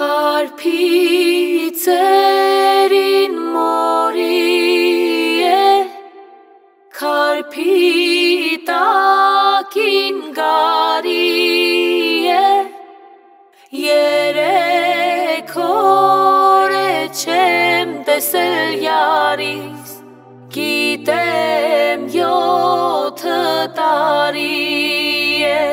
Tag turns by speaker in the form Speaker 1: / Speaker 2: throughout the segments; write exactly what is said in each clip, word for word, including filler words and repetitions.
Speaker 1: Karpitzerin morie, karpitakin garie, yerekore chem tesel yaris, gitem yotë tarie,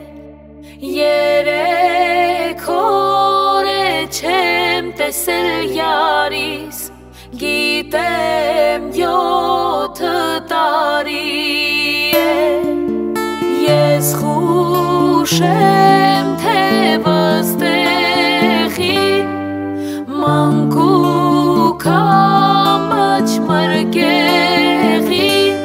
Speaker 1: yerekore chem tesel yaris, gitem yotë tarie. Ես խուշեմ թե վստեղին մանկուքամաչ մրգեղին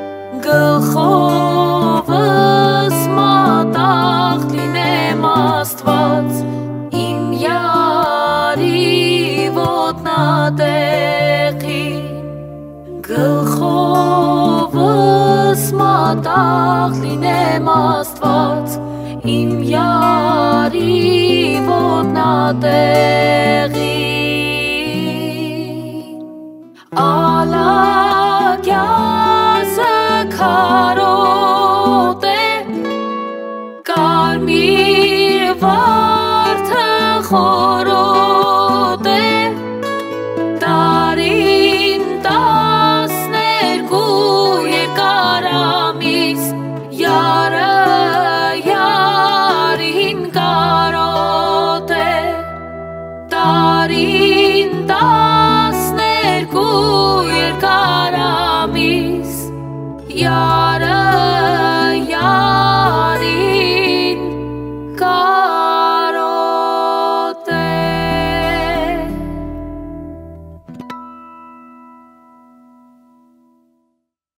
Speaker 1: գլխովս մատաղ լինեմ Աստված իմ յարի ոտնատեղին գլխովս մատաղ լինեմ Աստված իմ յարի ոտնատեղին Ալագյազը քարոտ է կարմիր վարդը խորոտ է տարին տասներկու երկար ամիս յարը յարին կարոտ է տարին տասներկու